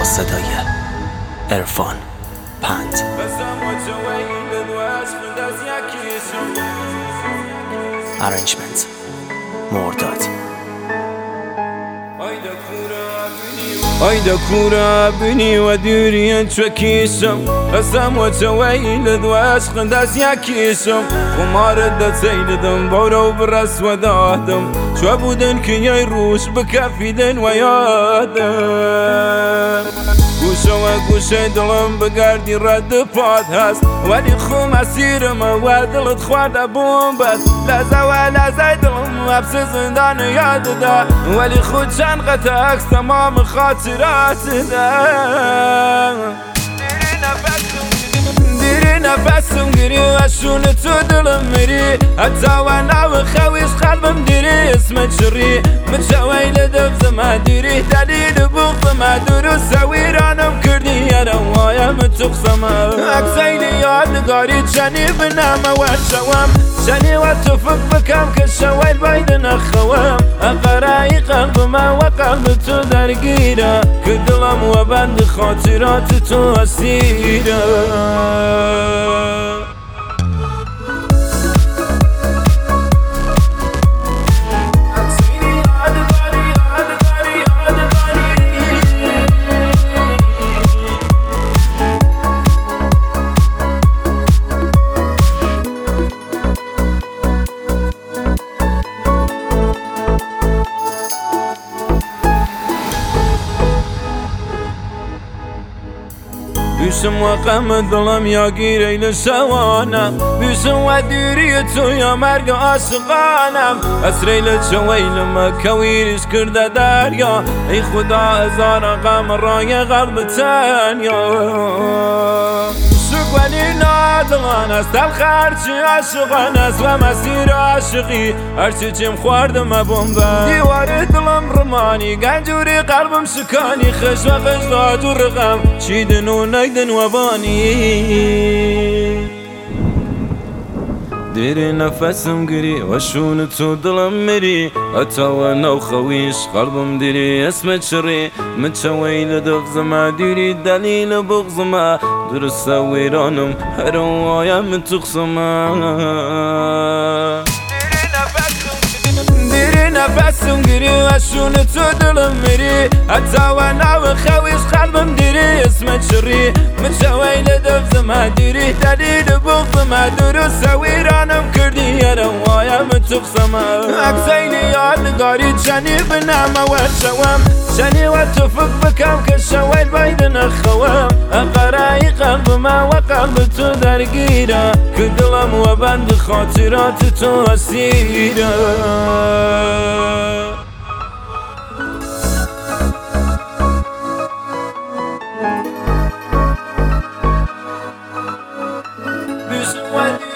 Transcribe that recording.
صدای عرفان پند. ارنجمنت مرداد. Ayda kura bini ve dürüyen çökişim Qasam ve çaveylid ve aşkın das yakişim Kumarda seylidim bavrav bras ve dahdım Çabudun ki yayruş bikafidin ve yadım Guşa ve guşa dilim bigardی رد پاد هست ولی خو مسیرم و دلت خورده بومبت لحظه و لحظه دلم حبس زندان یاد ده ولی خود چند قطع عکس تمام خاطرات ده دیری نفسم گیری و شون تو دلم میری حتی و نو خویش قلبم دیری اسمت شری متشویل دفزم دیری دلیل بغضم درست سویرانم کردی یروایم تقسم اکسیلی یادگاری چنی بنام و شوام شنی و تفق بکم که شویل باید نخوام اقرای قلبم و قلب تو درگیره که دلم و بند خاطرات تو اسیره Büsüm ve qəm dilim ya gireyli şavanam Büsüm ve düriye tu ya merg aşıqanam Esreyli çaveylim kaviriş kirde derya Ey Xuda ezara qəm raya qalbi tanya Şuk veli nadığan است دل خرچی عاشقان است و مسیر عاشقی هرچی چیم خوردم بمبه دیوار دلم رمانی گنجوری قلبم شکانی خش و خش داد و رقم چیدن و نگدن و بانی دیری نفسم گری و شون تو دلم میری حتی و نو خویش قلبم دیری اسمت شری متشویل دفزم دیری دلیل بغزم درست ویرانم هر وایم تقسم دیری نفسم گری و شون تو دلم میری حتی و نو خویش قلبم دیری اسمت شری متشویل دفزم دیری دلیل بغزم درست ویرانم کردی یروایم تقسم اکسیلی یادگاری چنی بنام و شوام شنی و تفق بکم که شویل باید نخوام اقرای قلبم و قلب تو درگیره که دلم و بند خاطرات تو اسیره Büsüm